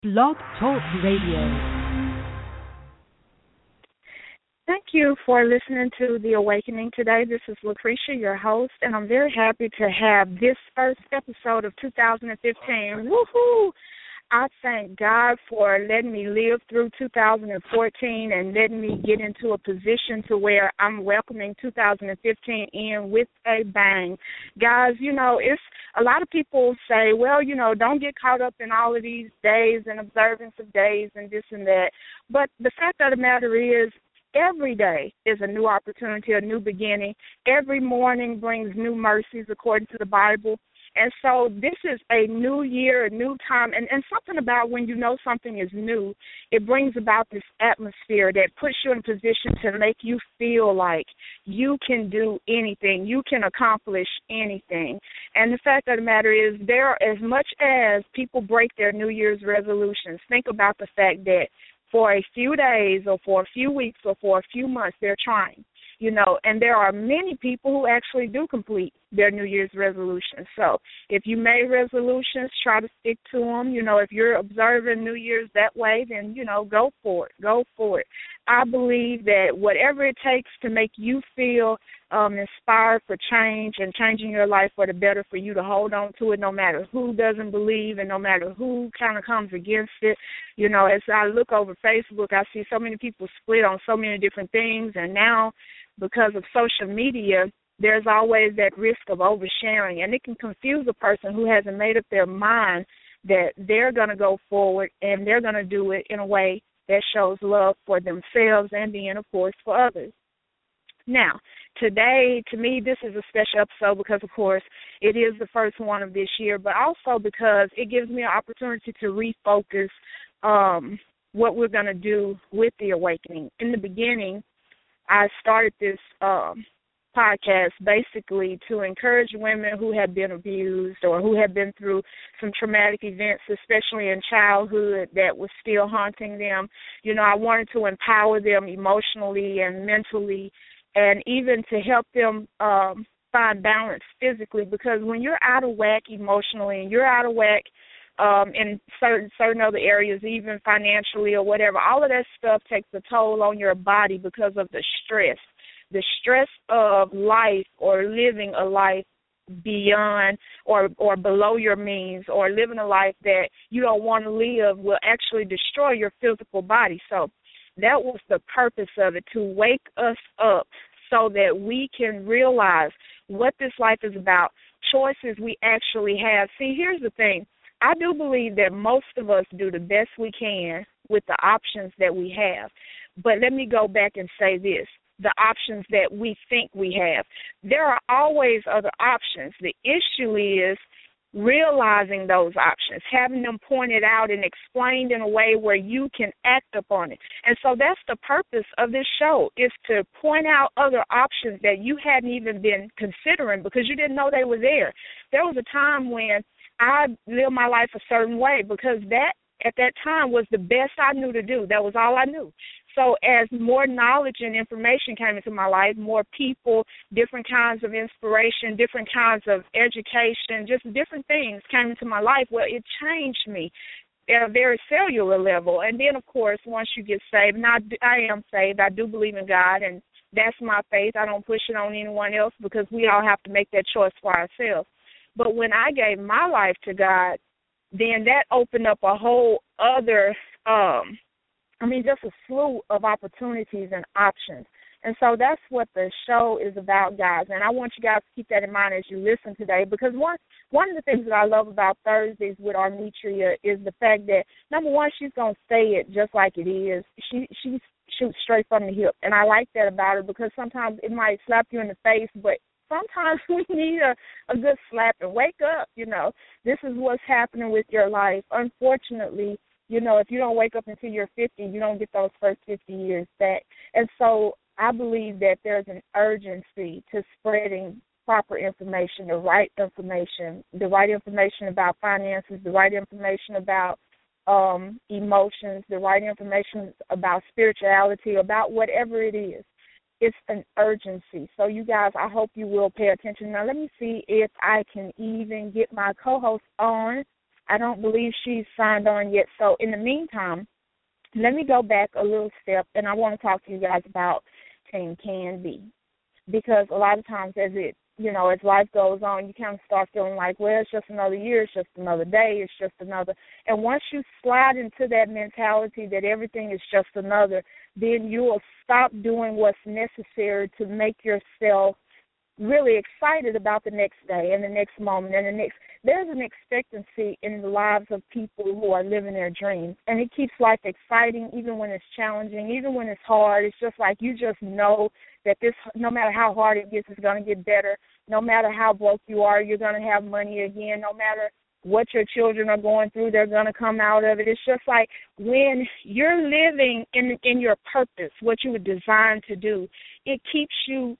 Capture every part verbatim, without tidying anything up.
Blog Talk Radio. Thank you for listening to The Awakening today. This is Lucretia, your host, and I'm very happy to have this first episode of two thousand fifteen. Woohoo! I thank God for letting me live through two thousand fourteen and letting me get into a position to where I'm welcoming two thousand fifteen in with a bang. Guys, you know, it's a lot of people say, well, you know, don't get caught up in all of these days and observance of days and this and that. But the fact of the matter is, every day is a new opportunity, a new beginning. Every morning brings new mercies according to the Bible. And so this is a new year, a new time, and, and something about when you know something is new, it brings about this atmosphere that puts you in a position to make you feel like you can do anything, you can accomplish anything. And the fact of the matter is, there, as much as people break their New Year's resolutions, think about the fact that for a few days or for a few weeks or for a few months, they're trying. You know, and there are many people who actually do complete their New Year's resolutions. So if you made resolutions, try to stick to them. You know, if you're observing New Year's that way, then, you know, go for it. Go for it. I believe that whatever it takes to make you feel um, inspired for change and changing your life for the better, for you to hold on to it no matter who doesn't believe and no matter who kind of comes against it. You know, as I look over Facebook, I see so many people split on so many different things, and now because of social media, there's always that risk of oversharing, and it can confuse a person who hasn't made up their mind that they're going to go forward and they're going to do it in a way that shows love for themselves and then, of course, for others. Now, today, to me, this is a special episode because, of course, it is the first one of this year, but also because it gives me an opportunity to refocus um, what we're going to do with the awakening. In the beginning, I started this um, podcast basically to encourage women who have been abused or who have been through some traumatic events, especially in childhood, that was still haunting them. You know, I wanted to empower them emotionally and mentally, and even to help them um, find balance physically, because when you're out of whack emotionally and you're out of whack Um, in certain certain other areas, even financially or whatever, all of that stuff takes a toll on your body because of the stress. The stress of life or living a life beyond or, or below your means, or living a life that you don't want to live, will actually destroy your physical body. So that was the purpose of it, to wake us up so that we can realize what this life is about, choices we actually have. See, here's the thing. I do believe that most of us do the best we can with the options that we have. But let me go back and say this, the options that we think we have. There are always other options. The issue is realizing those options, having them pointed out and explained in a way where you can act upon it. And so that's the purpose of this show, is to point out other options that you hadn't even been considering because you didn't know they were there. There was a time when I lived my life a certain way because that, at that time, was the best I knew to do. That was all I knew. So as more knowledge and information came into my life, more people, different kinds of inspiration, different kinds of education, just different things came into my life, well, it changed me at a very cellular level. And then, of course, once you get saved, and I, I am saved, I do believe in God, and that's my faith. I don't push it on anyone else because we all have to make that choice for ourselves. But when I gave my life to God, then that opened up a whole other, um, I mean, just a slew of opportunities and options. And so that's what the show is about, guys. And I want you guys to keep that in mind as you listen today, because one one of the things that I love about Thursdays with Arnitria is the fact that, number one, she's going to say it just like it is. She she shoots straight from the hip. And I like that about her because sometimes it might slap you in the face, but sometimes we need a, a good slap and wake up, you know. This is what's happening with your life. Unfortunately, you know, if you don't wake up until you're fifty, you don't get those first fifty years back. And so I believe that there's an urgency to spreading proper information, the right information, the right information about finances, the right information about um, emotions, the right information about spirituality, about whatever it is. It's an urgency. So you guys, I hope you will pay attention. Now let me see if I can even get my co-host on. I don't believe she's signed on yet. So in the meantime, let me go back a little step, and I want to talk to you guys about Team Can Be. Because a lot of times as it, you know, as life goes on, you kind of start feeling like, well, it's just another year, it's just another day, it's just another. And once you slide into that mentality that everything is just another, then you will stop doing what's necessary to make yourself really excited about the next day and the next moment and the next. There's an expectancy in the lives of people who are living their dreams, and it keeps life exciting even when it's challenging, even when it's hard. It's just like you just know that this, no matter how hard it gets, it's going to get better. No matter how broke you are, you're going to have money again. No matter what your children are going through, they're going to come out of it. It's just like when you're living in in your purpose, what you were designed to do, it keeps you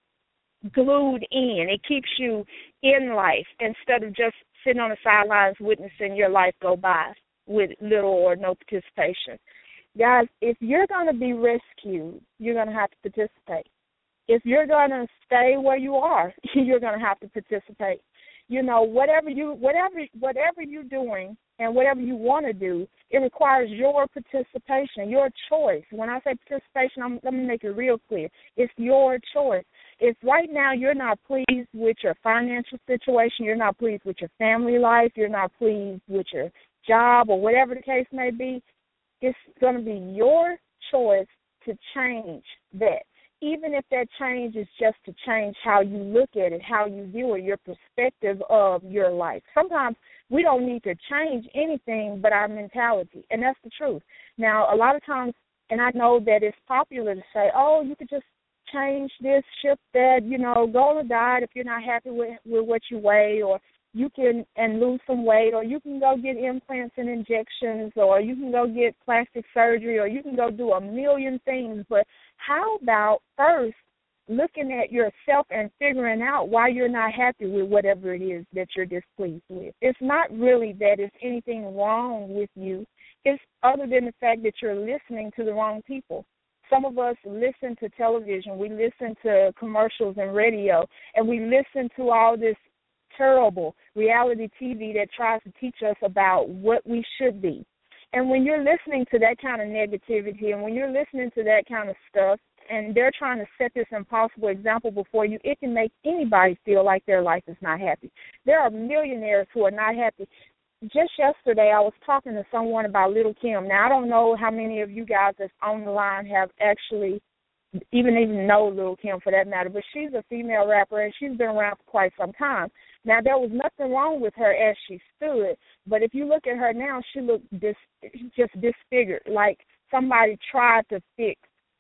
glued in. It keeps you in life instead of just sitting on the sidelines witnessing your life go by with little or no participation. Guys, if you're going to be rescued, you're going to have to participate. If you're going to stay where you are, you're going to have to participate. You know, whatever you whatever whatever you're doing and whatever you want to do, it requires your participation, your choice. When I say participation, I'm, let me make it real clear. It's your choice. If right now you're not pleased with your financial situation, you're not pleased with your family life, you're not pleased with your job or whatever the case may be, it's going to be your choice to change that. Even if that change is just to change how you look at it, how you view it, your perspective of your life. Sometimes we don't need to change anything but our mentality, and that's the truth. Now, a lot of times, and I know that it's popular to say, oh, you could just change this, shift that, you know, go on a diet if you're not happy with, with what you weigh, or you can and lose some weight, or you can go get implants and injections, or you can go get plastic surgery, or you can go do a million things. But how about first looking at yourself and figuring out why you're not happy with whatever it is that you're displeased with? It's not really that there's anything wrong with you. It's other than the fact that you're listening to the wrong people. Some of us listen to television, we listen to commercials and radio, and we listen to all this terrible reality T V that tries to teach us about what we should be. And when you're listening to that kind of negativity and when you're listening to that kind of stuff and they're trying to set this impossible example before you, it can make anybody feel like their life is not happy. There are millionaires who are not happy. Just yesterday I was talking to someone about Little Kim. Now, I don't know how many of you guys that's on the line have actually even even know Little Kim for that matter, but she's a female rapper and she's been around for quite some time. Now, there was nothing wrong with her as she stood, but if you look at her now, she looks dis, just disfigured, like somebody tried to fix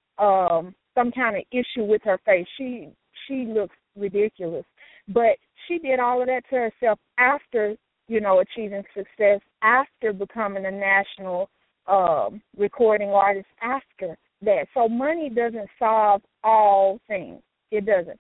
um, some kind of issue with her face. She she looks ridiculous, but she did all of that to herself after, you know, achieving success, after becoming a national um, recording artist, after that. So money doesn't solve all things. It doesn't.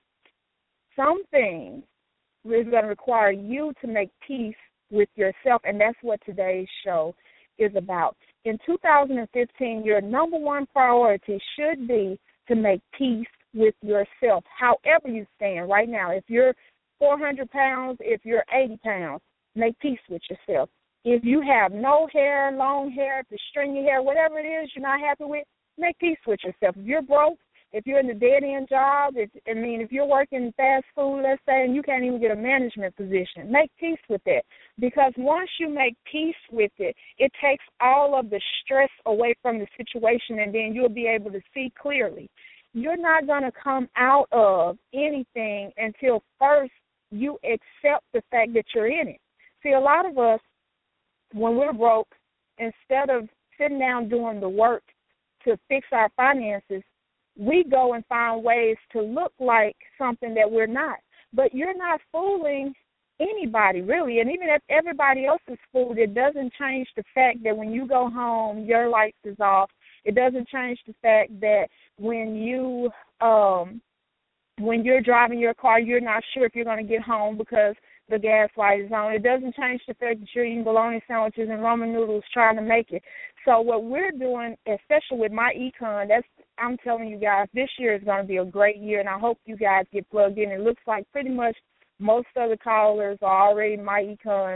Some things is going to require you to make peace with yourself, and that's what today's show is about. In two thousand fifteen, your number one priority should be to make peace with yourself, however you stand right now. If you're four hundred pounds, if you're eighty pounds, make peace with yourself. If you have no hair, long hair, if it's stringy hair, whatever it is you're not happy with, make peace with yourself. If you're broke, if you're in the dead-end job, if, I mean, if you're working fast food, let's say, and you can't even get a management position, make peace with that. Because once you make peace with it, it takes all of the stress away from the situation, and then you'll be able to see clearly. You're not going to come out of anything until first you accept the fact that you're in it. See, a lot of us, when we're broke, instead of sitting down doing the work to fix our finances, we go and find ways to look like something that we're not. But you're not fooling anybody, really. And even if everybody else is fooled, it doesn't change the fact that when you go home, your lights is off. It doesn't change the fact that when you, um, when you're driving your car, you're not sure if you're going to get home because the gas light is on. It doesn't change the fact that you're eating bologna sandwiches and ramen noodles trying to make it. So what we're doing, especially with my econ, that's, I'm telling you guys, this year is going to be a great year, and I hope you guys get plugged in. It looks like pretty much most of the callers are already my econ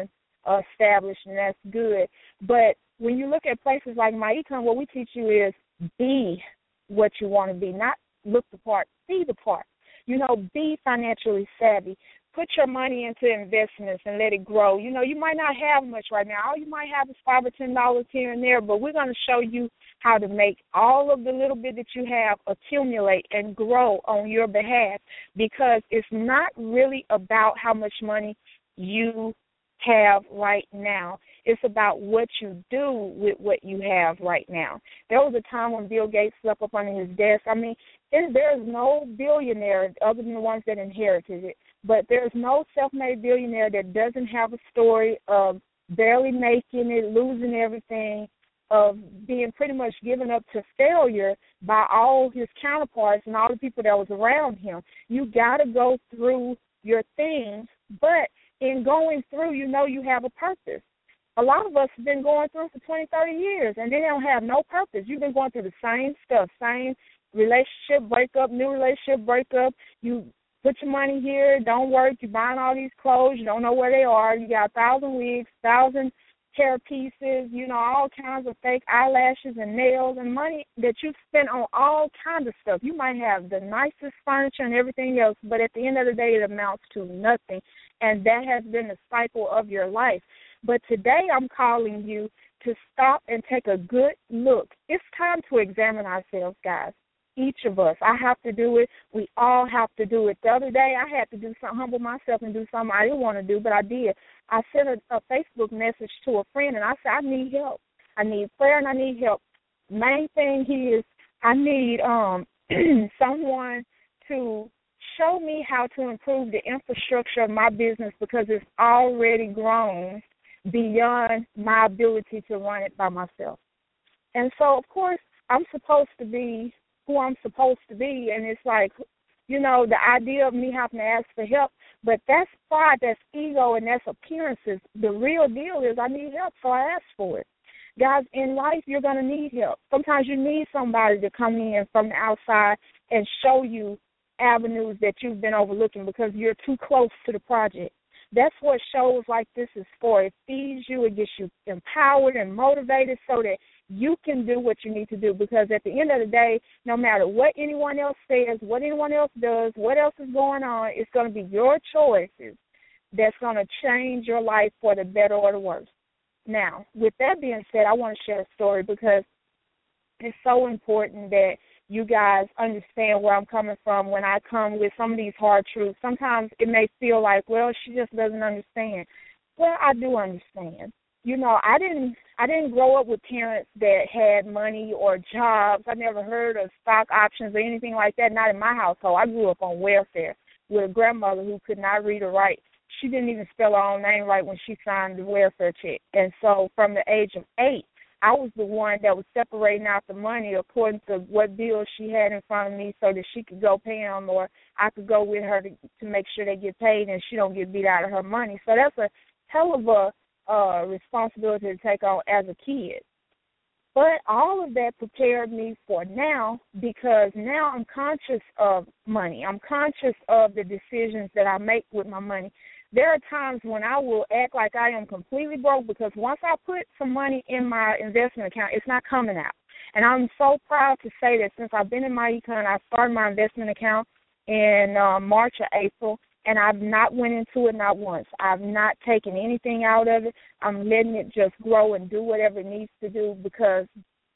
established, and that's good. But when you look at places like MyEcon, what we teach you is be what you want to be, not look the part, be the part. You know, be financially savvy. Put your money into investments and let it grow. You know, you might not have much right now. All you might have is five or ten dollars here and there, but we're going to show you how to make all of the little bit that you have accumulate and grow on your behalf, because it's not really about how much money you have right now. It's about what you do with what you have right now. There was a time when Bill Gates slept up under his desk. I mean, there is no billionaire other than the ones that inherited it, but there's no self-made billionaire that doesn't have a story of barely making it, losing everything, of being pretty much given up to failure by all his counterparts and all the people that was around him. You got to go through your things, but in going through, you know you have a purpose. A lot of us have been going through for twenty, thirty years, and they don't have no purpose. You've been going through the same stuff, same relationship breakup, new relationship breakup. You put your money here, don't work, you're buying all these clothes, you don't know where they are. You got a thousand wigs, thousand hair pieces, you know, all kinds of fake eyelashes and nails and money that you spend on all kinds of stuff. You might have the nicest furniture and everything else, but at the end of the day, it amounts to nothing, and that has been the cycle of your life. But today I'm calling you to stop and take a good look. It's time to examine ourselves, guys. Each of us. I have to do it. We all have to do it. The other day I had to do something, humble myself and do something I didn't want to do, but I did. I sent a, a Facebook message to a friend, and I said, I need help. I need prayer, and I need help. Main thing is I need um someone to show me how to improve the infrastructure of my business, because it's already grown beyond my ability to run it by myself. And so, of course, I'm supposed to be who I'm supposed to be, and it's like, you know, the idea of me having to ask for help, but that's pride, that's ego, and that's appearances. The real deal is I need help, so I ask for it. Guys, in life, you're going to need help. Sometimes you need somebody to come in from the outside and show you avenues that you've been overlooking because you're too close to the project. That's what shows like this is for. It feeds you, it gets you empowered and motivated so that you can do what you need to do, because at the end of the day, no matter what anyone else says, what anyone else does, what else is going on, it's going to be your choices that's going to change your life for the better or the worse. Now, with that being said, I want to share a story because it's so important that you guys understand where I'm coming from when I come with some of these hard truths. Sometimes it may feel like, well, she just doesn't understand. Well, I do understand. You know, I didn't I didn't grow up with parents that had money or jobs. I never heard of stock options or anything like that, not in my household. I grew up on welfare with a grandmother who could not read or write. She didn't even spell her own name right when she signed the welfare check. And so from the age of eight, I was the one that was separating out the money according to what bills she had in front of me so that she could go pay them, or I could go with her to, to make sure they get paid and she don't get beat out of her money. So that's a hell of a uh, responsibility to take on as a kid. But all of that prepared me for now, because now I'm conscious of money. I'm conscious of the decisions that I make with my money. There are times when I will act like I am completely broke, because once I put some money in my investment account, it's not coming out. And I'm so proud to say that since I've been in MyEcon, I started my investment account in uh, March or April, and I've not went into it not once. I've not taken anything out of it. I'm letting it just grow and do whatever it needs to do, because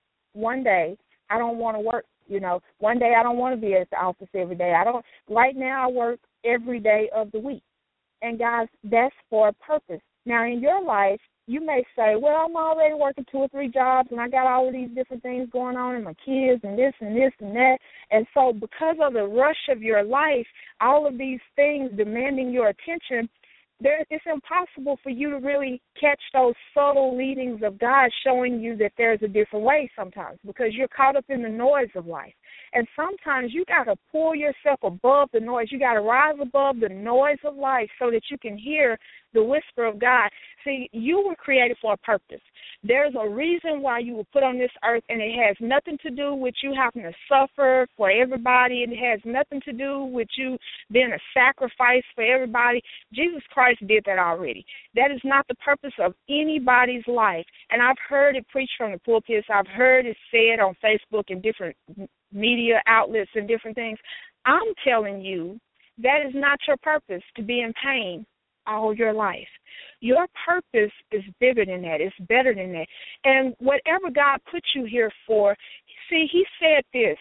one day I don't want to work. You know, one day I don't want to be at the office every day. I don't. Right now I work every day of the week. And, guys, that's for a purpose. Now, in your life, you may say, well, I'm already working two or three jobs, and I got all of these different things going on, and my kids and this and this and that. And so because of the rush of your life, all of these things demanding your attention, there, it's impossible for you to really catch those subtle leadings of God showing you that there's a different way sometimes, because you're caught up in the noise of life. And sometimes you got to pull yourself above the noise. You got to rise above the noise of life so that you can hear the whisper of God. See, you were created for a purpose. There's a reason why you were put on this earth, and it has nothing to do with you having to suffer for everybody. It has nothing to do with you being a sacrifice for everybody. Jesus Christ did that already. That is not the purpose of anybody's life. And I've heard it preached from the pulpits. I've heard it said on Facebook and different media outlets and different things. I'm telling you, that is not your purpose, to be in pain all your life. Your purpose is bigger than that. It's better than that. And whatever God put you here for, see, he said this,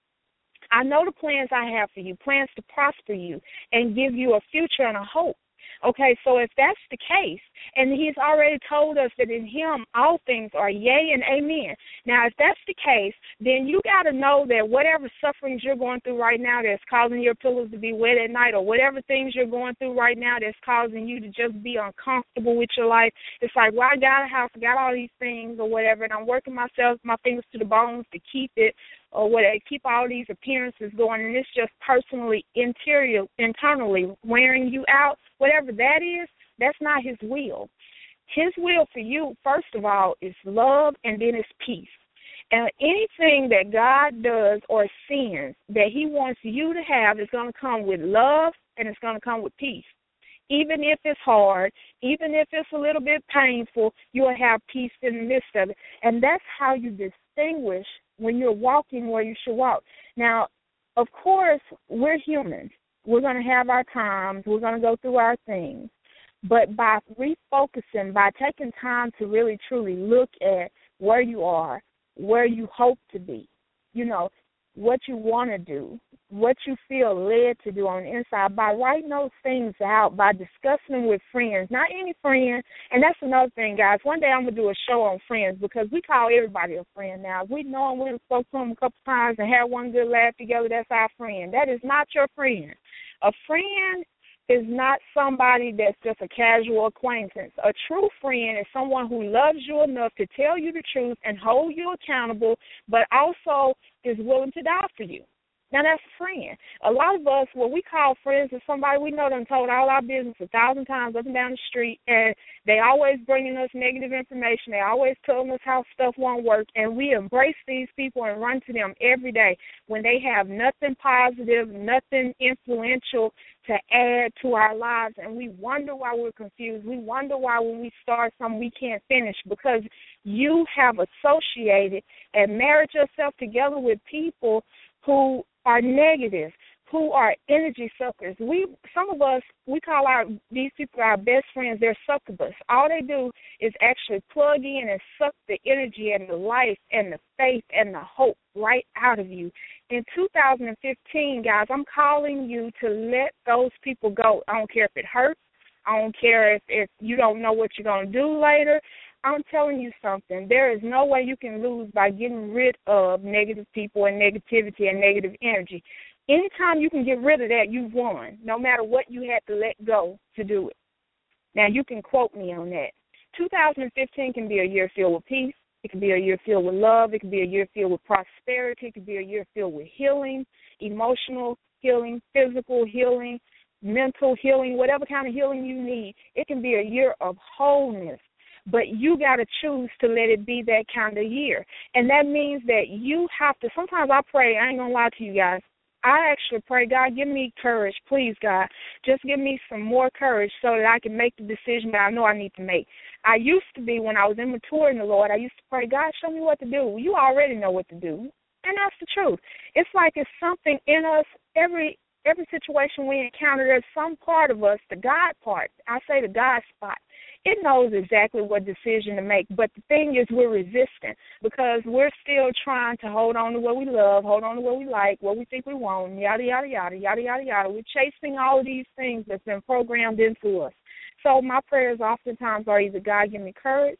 I know the plans I have for you, plans to prosper you and give you a future and a hope. Okay, so if that's the case, and he's already told us that in him all things are yea and amen. Now, if that's the case, then you got to know that whatever sufferings you're going through right now that's causing your pillows to be wet at night, or whatever things you're going through right now that's causing you to just be uncomfortable with your life, it's like, well, I got a house, I got all these things or whatever, and I'm working myself, my fingers to the bones to keep it, or whatever, keep all these appearances going, and it's just personally, interior, internally wearing you out, whatever that is, that's not his will. His will for you, first of all, is love, and then it's peace. And anything that God does or sends that he wants you to have is going to come with love, and it's going to come with peace. Even if it's hard, even if it's a little bit painful, you'll have peace in the midst of it. And that's how you distinguish when you're walking where you should walk. Now, of course, we're human. We're going to have our times. We're going to go through our things. But by refocusing, by taking time to really, truly look at where you are, where you hope to be, you know, what you want to do, what you feel led to do on the inside, by writing those things out, by discussing them with friends, not any friend. And that's another thing, guys. One day I'm going to do a show on friends, because we call everybody a friend now. If we know them, we spoke to them a couple times and had one good laugh together, that's our friend. That is not your friend. A friend is not somebody that's just a casual acquaintance. A true friend is someone who loves you enough to tell you the truth and hold you accountable, but also is willing to die for you. Now, that's a friend. A lot of us, what we call friends, is somebody we know done told all our business a thousand times up and down the street, and they always bringing us negative information. They always telling us how stuff won't work, and we embrace these people and run to them every day when they have nothing positive, nothing influential to add to our lives, and we wonder why we're confused. We wonder why when we start something we can't finish, because you have associated and married yourself together with people who are negative, who are energy suckers. We, some of us, we call our these people our best friends. They're succubus. All they do is actually plug in and suck the energy and the life and the faith and the hope right out of you. In two thousand fifteen, guys, I'm calling you to let those people go. I don't care if it hurts. I don't care if, if you don't know what you're going to do later. I'm telling you something. There is no way you can lose by getting rid of negative people and negativity and negative energy. Anytime you can get rid of that, you've won, no matter what you had to let go to do it. Now, you can quote me on that. two thousand fifteen can be a year filled with peace. It can be a year filled with love. It can be a year filled with prosperity. It can be a year filled with healing, emotional healing, physical healing, mental healing, whatever kind of healing you need. It can be a year of wholeness. But you got to choose to let it be that kind of year. And that means that you have to, sometimes I pray, I ain't going to lie to you guys, I actually pray, God, give me courage, please, God. Just give me some more courage so that I can make the decision that I know I need to make. I used to be, when I was immature in the Lord, I used to pray, God, show me what to do. You already know what to do. And that's the truth. It's like it's something in us, every every situation we encounter, there's some part of us, the God part, I say the God spot. It knows exactly what decision to make, but the thing is we're resistant because we're still trying to hold on to what we love, hold on to what we like, what we think we want, yada, yada, yada, yada, yada, yada. We're chasing all of these things that's been programmed into us. So my prayers oftentimes are either, God, give me courage,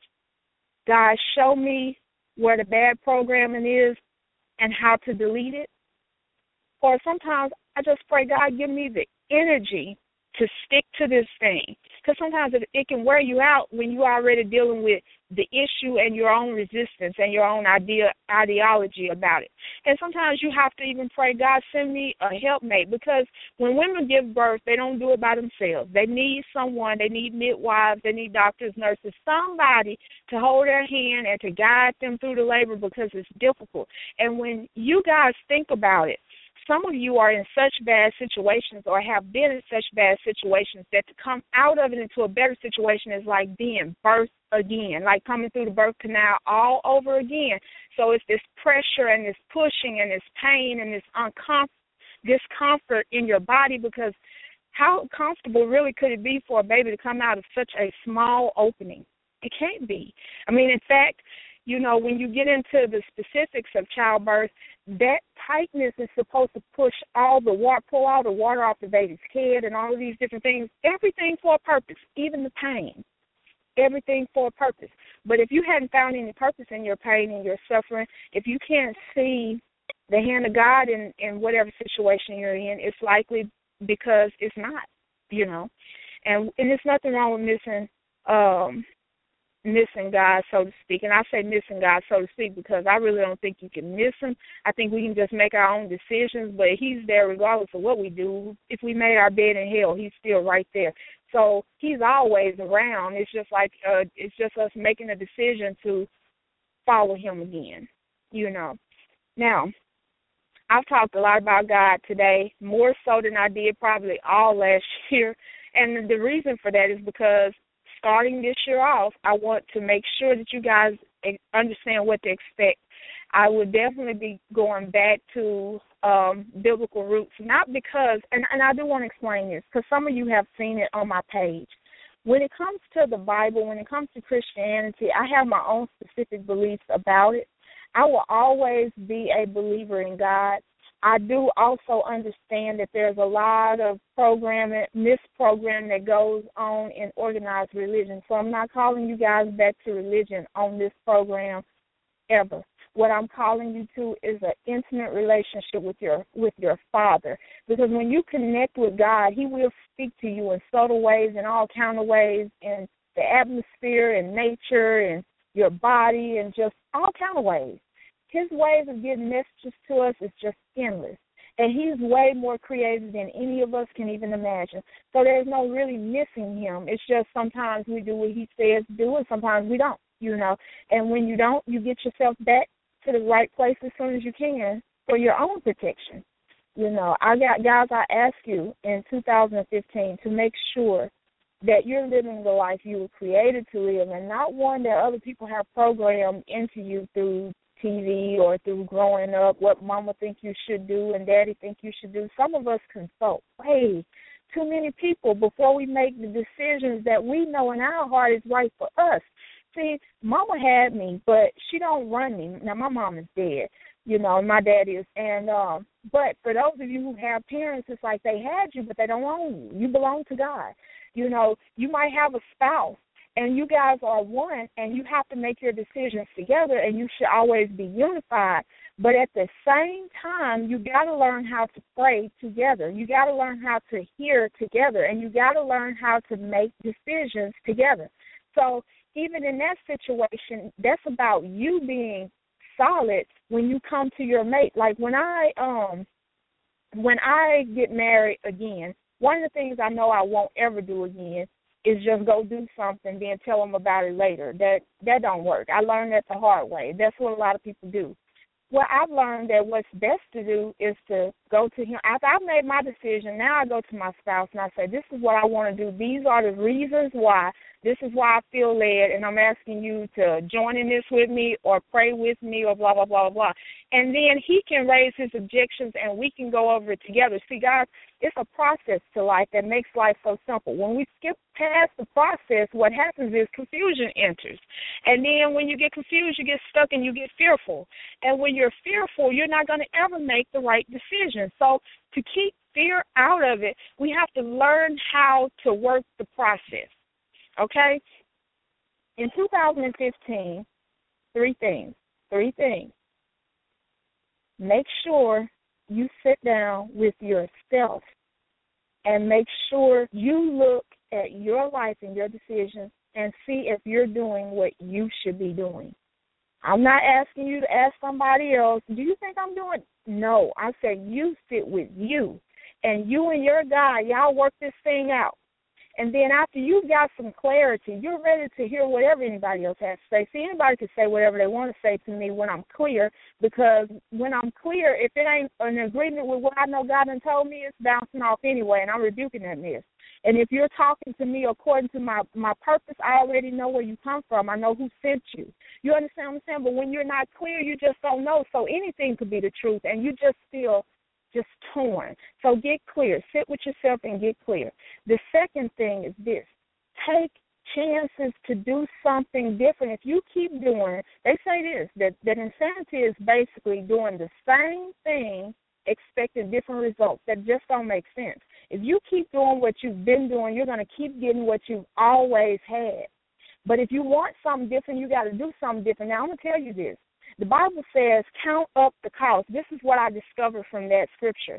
God, show me where the bad programming is and how to delete it, or sometimes I just pray, God, give me the energy to stick to this thing. Because sometimes it, it can wear you out when you're already dealing with the issue and your own resistance and your own idea ideology about it. And sometimes you have to even pray, God, send me a helpmate, because when women give birth, they don't do it by themselves. They need someone. They need midwives. They need doctors, nurses, somebody to hold their hand and to guide them through the labor, because it's difficult. And when you guys think about it, some of you are in such bad situations or have been in such bad situations that to come out of it into a better situation is like being birthed again, like coming through the birth canal all over again. So it's this pressure and this pushing and this pain and this uncom- discomfort in your body, because how comfortable really could it be for a baby to come out of such a small opening? It can't be. I mean, in fact, you know, when you get into the specifics of childbirth, that tightness is supposed to push all the water, pull all the water off the baby's head and all of these different things, everything for a purpose, even the pain, everything for a purpose. But if you hadn't found any purpose in your pain and your suffering, if you can't see the hand of God in, in whatever situation you're in, it's likely because it's not, you know. And, and there's nothing wrong with missing um missing God, so to speak. And I say missing God, so to speak, because I really don't think you can miss him. I think we can just make our own decisions, but he's there regardless of what we do. If we made our bed in hell, he's still right there. So he's always around. It's just like uh, it's just us making a decision to follow him again, you know. Now, I've talked a lot about God today, more so than I did probably all last year. And the reason for that is because starting this year off, I want to make sure that you guys understand what to expect. I would definitely be going back to um, biblical roots, not because, and, and I do want to explain this, because some of you have seen it on my page. When it comes to the Bible, when it comes to Christianity, I have my own specific beliefs about it. I will always be a believer in God. I do also understand that there's a lot of programming, misprogramming that goes on in organized religion. So I'm not calling you guys back to religion on this program ever. What I'm calling you to is an intimate relationship with your with your Father. Because when you connect with God, he will speak to you in subtle ways, in all kind of ways, in the atmosphere and nature and your body and just all kind of ways. His ways of getting messages to us is just endless. And he's way more creative than any of us can even imagine. So there's no really missing him. It's just sometimes we do what he says to do and sometimes we don't, you know. And when you don't, you get yourself back to the right place as soon as you can for your own protection. You know, I got guys, I ask you in two thousand fifteen to make sure that you're living the life you were created to live and not one that other people have programmed into you through T V or through growing up, what mama think you should do and daddy think you should do. Some of us consult way too many people before we make the decisions that we know in our heart is right for us. See, mama had me, but she don't run me. Now, my mom is dead, you know, and my dad is. And um, but for those of you who have parents, it's like they had you, but they don't own you. You belong to God. You know, you might have a spouse, and you guys are one, and you have to make your decisions together, and you should always be unified. But at the same time, you got to learn how to pray together. You got to learn how to hear together, and you got to learn how to make decisions together. So even in that situation, that's about you being solid when you come to your mate. Like when I um when I get married again, one of the things I know I won't ever do again is just go do something, then tell them about it later. That that don't work. I learned that the hard way. That's what a lot of people do. Well, I've learned that what's best to do is to go to him. After I've made my decision, now I go to my spouse and I say, this is what I want to do. These are the reasons why. This is why I feel led, and I'm asking you to join in this with me or pray with me or blah, blah, blah, blah. And then he can raise his objections, and we can go over it together. See, guys, it's a process to life that makes life so simple. When we skip past the process, what happens is confusion enters. And then when you get confused, you get stuck and you get fearful. And when you're fearful, you're not going to ever make the right decision. So to keep fear out of it, we have to learn how to work the process. Okay? In two thousand fifteen, three things, three things. Make sure you sit down with yourself and make sure you look at your life and your decisions and see if you're doing what you should be doing. I'm not asking you to ask somebody else, do you think I'm doing? No, I said you sit with you, and you and your God, y'all work this thing out. And then after you've got some clarity, you're ready to hear whatever anybody else has to say. See, anybody can say whatever they want to say to me when I'm clear, because when I'm clear, if it ain't an agreement with what I know God done told me, it's bouncing off anyway, and I'm rebuking that mess. And if you're talking to me according to my, my purpose, I already know where you come from. I know who sent you. You understand what I'm saying? But when you're not clear, you just don't know. So anything could be the truth, and you just feel just torn. So get clear. Sit with yourself and get clear. The second thing is this. Take chances to do something different. If you keep doing, they say this, that, that insanity is basically doing the same thing expecting different results. That just don't make sense. If you keep doing what you've been doing, you're going to keep getting what you've always had. But if you want something different, you got to do something different. Now, I'm going to tell you this. The Bible says, count up the cost. This is what I discovered from that scripture.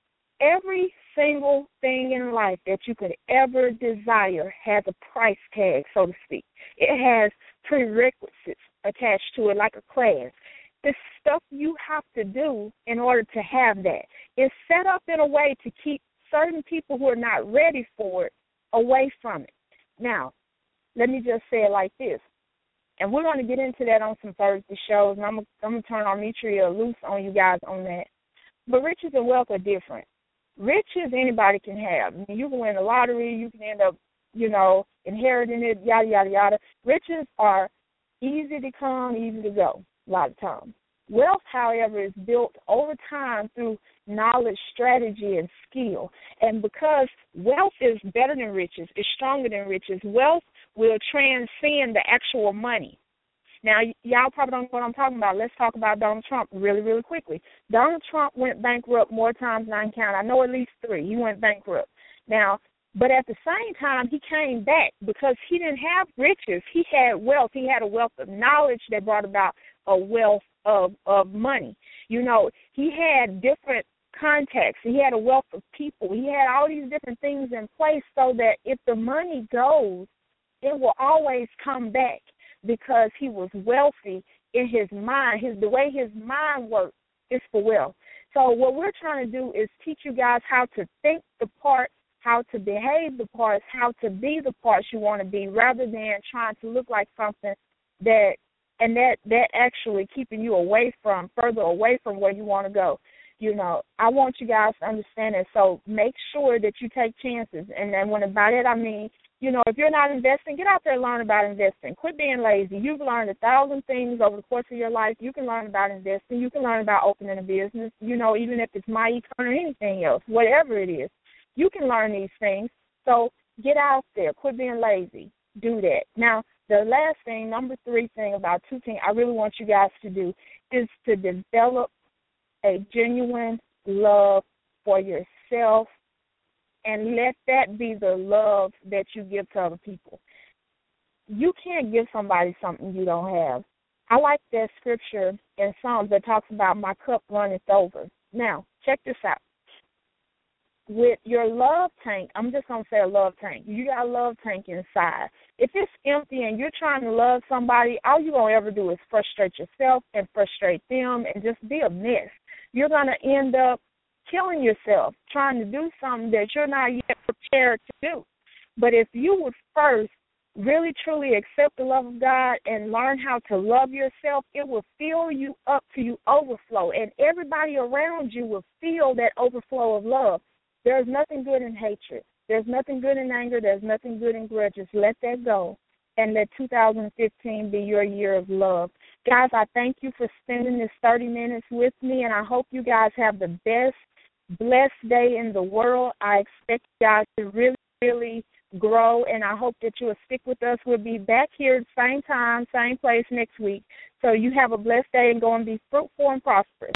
Every single thing in life that you could ever desire has a price tag, so to speak. It has prerequisites attached to it, like a class. The stuff you have to do in order to have that is set up in a way to keep certain people who are not ready for it away from it. Now, let me just say it like this. And we're going to get into that on some Thursday shows, and I'm going I'm to turn Armetria loose on you guys on that. But riches and wealth are different. Riches anybody can have. I mean, you can win the lottery, you can end up, you know, inheriting it, yada, yada, yada. Riches are easy to come, easy to go a lot of times. Wealth, however, is built over time through knowledge, strategy, and skill. And because wealth is better than riches, it's stronger than riches, wealth will transcend the actual money. Now, y- y'all probably don't know what I'm talking about. Let's talk about Donald Trump really, really quickly. Donald Trump went bankrupt more times than I can count. I know at least three. He went bankrupt. Now, but at the same time, he came back because he didn't have riches. He had wealth. He had a wealth of knowledge that brought about a wealth of, of money. You know, he had different contacts. He had a wealth of people. He had all these different things in place so that if the money goes, it will always come back because he was wealthy in his mind. His the way his mind works is for wealth. So what we're trying to do is teach you guys how to think the part, how to behave the parts, how to be the parts you want to be, rather than trying to look like something that, and that, that actually keeping you away from, further away from where you want to go. You know, I want you guys to understand it. So make sure that you take chances. And then when by that I mean, you know, if you're not investing, get out there and learn about investing. Quit being lazy. You've learned a thousand things over the course of your life. You can learn about investing. You can learn about opening a business, you know, even if it's MyEcon or anything else, whatever it is. You can learn these things. So get out there. Quit being lazy. Do that. Now, the last thing, number three thing about two things I really want you guys to do is to develop a genuine love for yourself, and let that be the love that you give to other people. You can't give somebody something you don't have. I like that scripture in Psalms that talks about my cup runneth over. Now, check this out. With your love tank, I'm just going to say a love tank. You got a love tank inside. If it's empty and you're trying to love somebody, all you're going to ever do is frustrate yourself and frustrate them and just be a mess. You're going to end up killing yourself trying to do something that you're not yet prepared to do. But if you would first really, truly accept the love of God and learn how to love yourself, it will fill you up to you overflow, and everybody around you will feel that overflow of love. There's nothing good in hatred. There's nothing good in anger. There's nothing good in grudges. Let that go, and let two thousand fifteen be your year of love. Guys, I thank you for spending this thirty minutes with me, and I hope you guys have the best, blessed day in the world. I expect you guys to really, really grow, and I hope that you will stick with us. We'll be back here at the same time, same place next week. So you have a blessed day and go and be fruitful and prosperous.